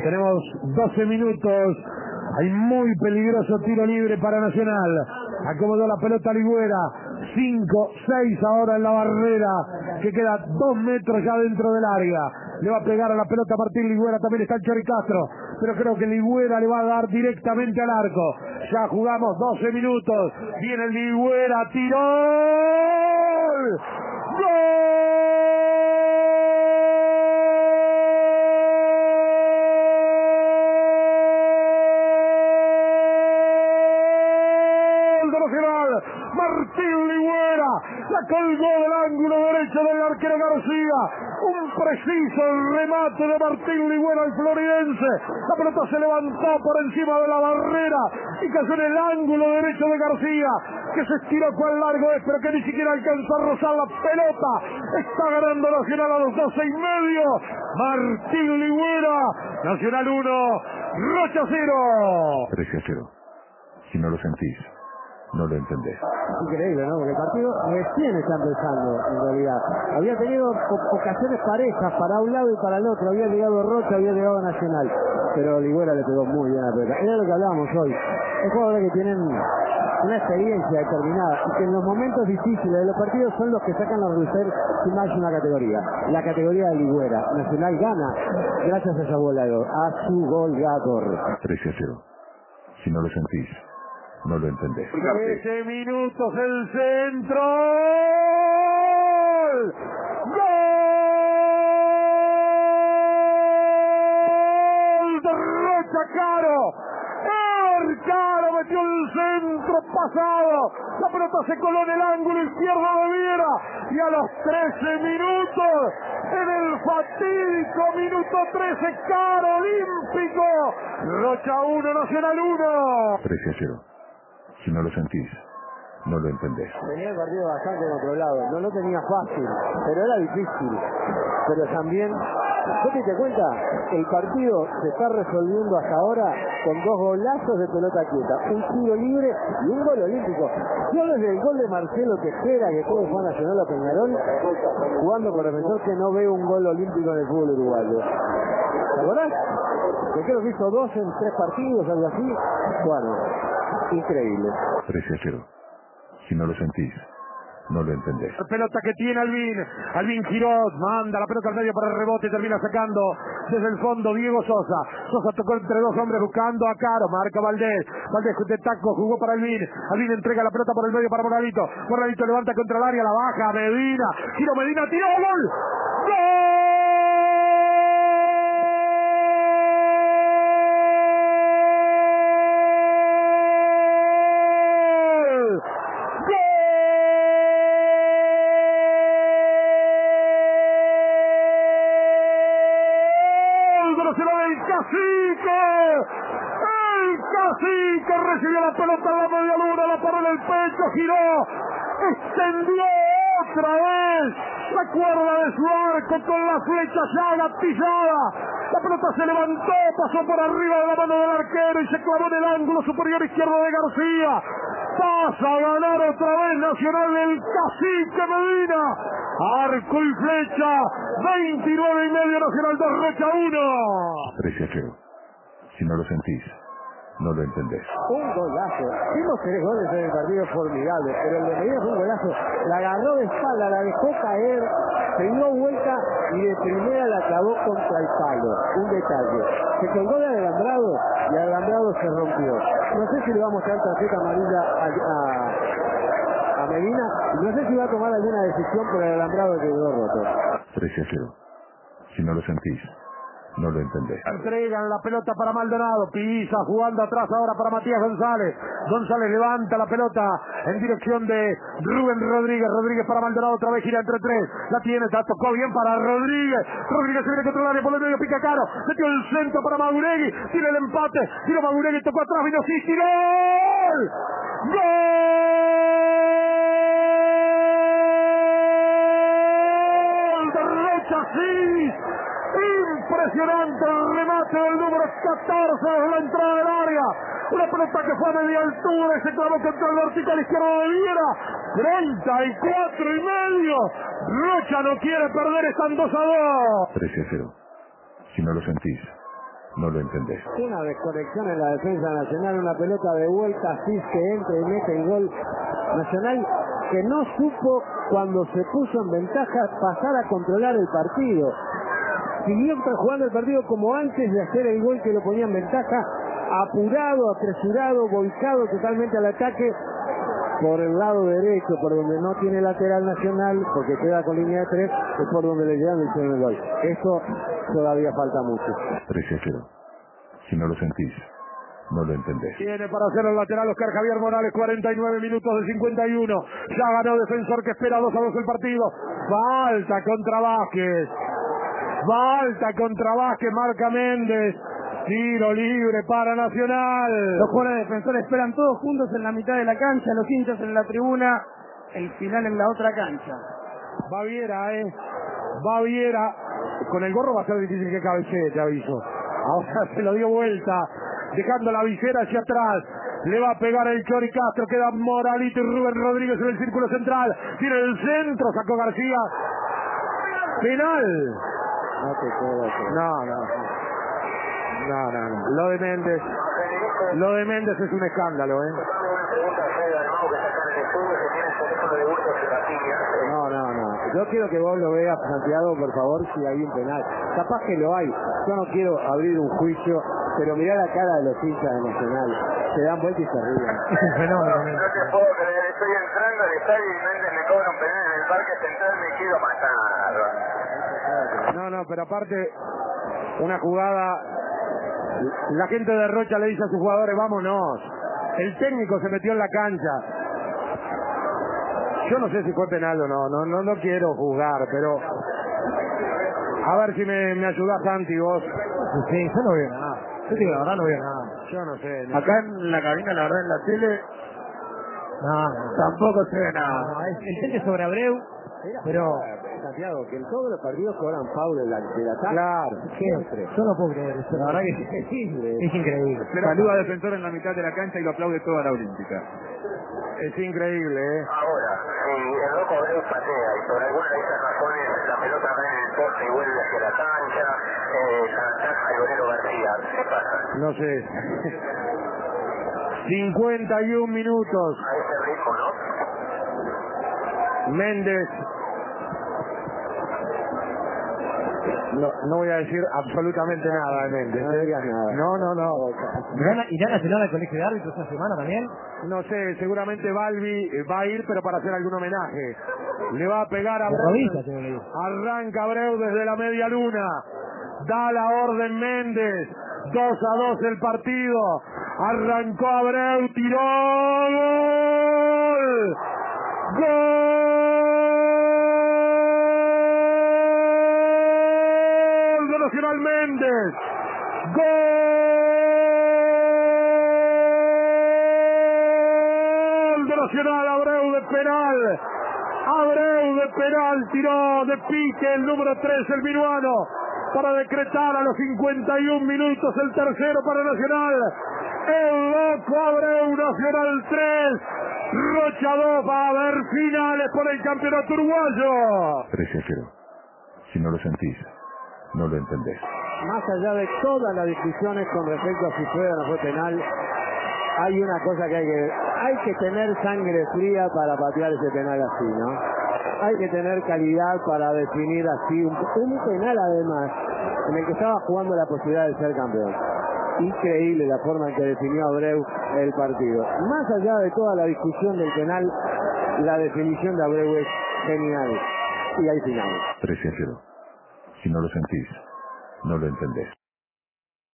Tenemos 12 minutos. Hay muy peligroso tiro libre para Nacional. Acomodó la pelota Ligüera. 5, 6 ahora en la barrera, que queda 2 metros ya dentro del área. Le va a pegar a la pelota Martín Ligüera, también está el Chori Castro, pero creo que Ligüera le va a dar directamente al arco. Ya jugamos 12 minutos. Viene Ligüera, tiró. ¡Gol! Martín Ligüera la colgó del ángulo derecho del arquero García. Un preciso remate de Martín Ligüera, el floridense. La pelota se levantó por encima de la barrera y cayó en el ángulo derecho de García, que se estiró cuán largo es, pero que ni siquiera alcanzó a rozar la pelota. Está ganando Nacional a los 12 y medio. Martín Ligüera, Nacional 1, Rocha 0. 13-0. Si no lo sentís, no lo entendés. Increíble, ¿no? Porque el partido recién está empezando, en realidad. Había tenido ocasiones parejas para un lado y para el otro. Había llegado Rocha, había llegado Nacional. Pero Ligüera le pegó muy bien a la pelota. Era lo que hablábamos hoy. Es jugadores que tienen una experiencia determinada y que en los momentos difíciles de los partidos son los que sacan a relucir su máxima categoría. La categoría de Ligüera. Nacional gana gracias a su goleador, a su goleador. 13-0. Si no lo sentís, no lo entendés. 13 minutos el centro. ¡Gol de Rocha Caro! Caro metió el centro pasado. La pelota se coló en el ángulo izquierdo de Viera. Y a los 13 minutos, en el fatídico minuto 13, Caro olímpico. Rocha 1, Nacional 1. 13-0. Si no lo sentís, no lo entendés. Tenía el partido bastante controlado, no lo tenía fácil, pero era difícil. Pero también, ¿vos te das cuenta? El partido se está resolviendo hasta ahora con 2 golazos de pelota quieta, un tiro libre y un gol olímpico. Yo desde el gol de Marcelo Tejera, que todo fue Nacional a Peñarol, jugando por defensor, que no veo un gol olímpico en el fútbol uruguayo. ¿Te acordás? Que creo que hizo 2 en 3 partidos, algo así. Bueno, increíble. 13-0. Si no lo sentís, no lo entendés. La pelota que tiene Albín Girot, manda la pelota al medio para el rebote, termina sacando desde el fondo Diego Sosa. Sosa tocó entre 2 hombres buscando a Caro, marca Valdés de taco, jugó para Albín entrega la pelota por el medio para Moradito levanta contra el área, la baja Medina, tiró, gol. El cacique recibió la pelota en la media luna, la paró en el pecho, giró, extendió otra vez la cuerda de su arco con la flecha ya gatillada. La pelota se levantó, pasó por arriba de la mano del arquero y se clavó en el ángulo superior izquierdo de García. Pasa a ganar otra vez Nacional, el cacique Medina. Arco y flecha, 29 y medio, Nacional 2, Rocha 1. 13-0. Si no lo sentís, no lo entendés. Un golazo. Vimos 3 goles en el partido formidables, pero el de Medina fue un golazo. La agarró de espalda, la dejó caer, se dio vuelta y de primera la clavó contra el palo. Un detalle. Se colgó de alambrado y el alambrado se rompió. No sé si le vamos a dar tarjeta amarilla a Medina. No sé si va a tomar alguna decisión por el alambrado que quedó roto. 13-0. Si no lo sentís, no lo entendés. Entregan la pelota para Maldonado, pisa jugando atrás ahora para Matías González. González levanta la pelota en dirección de Rubén Rodríguez para Maldonado, otra vez gira entre 3, la tiene, la tocó bien para Rodríguez se viene contra el área por el medio, pica Caro, metió el centro para Maguregui, tiene el empate, tiró Maguregui, tocó atrás, vino Sisti, ¡gol! ¡Gol de Rocha, sí! Impresionante el remate del número 14 desde la entrada del área. Una pelota que fue a media altura y se clavó contra el vertical izquierdo de Viera. 34 y medio. Rocha no quiere perder, están 2-2. 13-0. Si no lo sentís, no lo entendés. Una desconexión en la defensa nacional, una pelota de vuelta, así que entra y mete el gol Nacional, que no supo cuando se puso en ventaja pasar a controlar el partido. Siguió jugando el partido como antes de hacer el gol que lo ponía en ventaja, apurado, apresurado, volcado totalmente al ataque por el lado derecho, por donde no tiene lateral Nacional, porque queda con línea de 3, es por donde le llegan y hicieron el gol. Eso todavía falta mucho. 13-0. Si no lo sentís, no lo entendés. Tiene para hacer el lateral Oscar Javier Morales, 49 minutos de 51. Ya ganó Defensor, que espera 2-2 el partido. Falta contra Vázquez. Falta contra Vázquez, marca Méndez. Tiro libre para Nacional. Los jugadores de Defensor esperan todos juntos en la mitad de la cancha, los hinchas en la tribuna, el final en la otra cancha. Baviera, Baviera. Con el gorro va a ser difícil que cabecee, te aviso. Ahora se lo dio vuelta, dejando la visera hacia atrás. Le va a pegar el Chori Castro, queda Moralito y Rubén Rodríguez en el círculo central. Tiene el centro, sacó García. Penal. No te puedo creer. No. Lo de Méndez es un escándalo, No. Yo quiero que vos lo veas, Santiago, por favor, si hay un penal. Capaz que lo hay. Yo no quiero abrir un juicio, pero mirá la cara de los hinchas de Nacional. Se dan vuelta y se ríen. Es un fenómeno. No te puedo creer, estoy entrando al estadio y Méndez me cobra un penal en el Parque Central, me quiero matar. No, pero aparte, una jugada, la gente de Rocha le dice a sus jugadores, vámonos. El técnico se metió en la cancha. Yo no sé si fue penal o no quiero jugar, pero a ver si me ayudás, Santi, vos. Sí, yo no veo nada. Yo digo, la verdad no veo nada. Yo no sé. Acá en la cabina, la verdad, en la tele, no. Tampoco se ve nada. No, el tele sobre Abreu, pero... Santiago, que en todos los partidos cobran foul del ataque. Claro. Siempre. Yo no puedo creer eso, la verdad que es increíble. Saluda a Defensor en la mitad de la cancha y lo aplaude toda la Olímpica. Es increíble, Ahora, si el loco Abreu patea y por alguna de esas razones la pelota cae en el poste y vuelve hacia la cancha, la ataja el golero García, ¿qué pasa? No sé. 51 minutos. A ese ritmo, ¿no? Méndez. No voy a decir absolutamente nada de Méndez. No digas nada. No. ¿Irá Nacional al colegio de árbitros esta semana también? No sé, seguramente Balbi va a ir, pero para hacer algún homenaje. Le va a pegar a Abreu. Arranca Abreu desde la media luna. Da la orden Méndez. 2-2 el partido. Arrancó Abreu, tiró. ¡Gol! Nacional Méndez. ¡Gol de Nacional! Abreu de penal. Abreu de penal, tiró de pique el número 3, el minuano, para decretar a los 51 minutos el tercero para Nacional. El loco Abreu, Nacional 3, Rocha 2. Va a haber finales por el campeonato uruguayo. 13-0. Si no lo sentís, no lo entendés. Más allá de todas las discusiones con respecto a si fue o no fue penal, hay una cosa que hay que tener sangre fría para patear ese penal así, ¿no? Hay que tener calidad para definir así un penal, además, en el que estaba jugando la posibilidad de ser campeón. Increíble la forma en que definió Abreu el partido. Más allá de toda la discusión del penal, la definición de Abreu es genial. Y hay final. 13-0. Si no lo sentís, no lo entendés.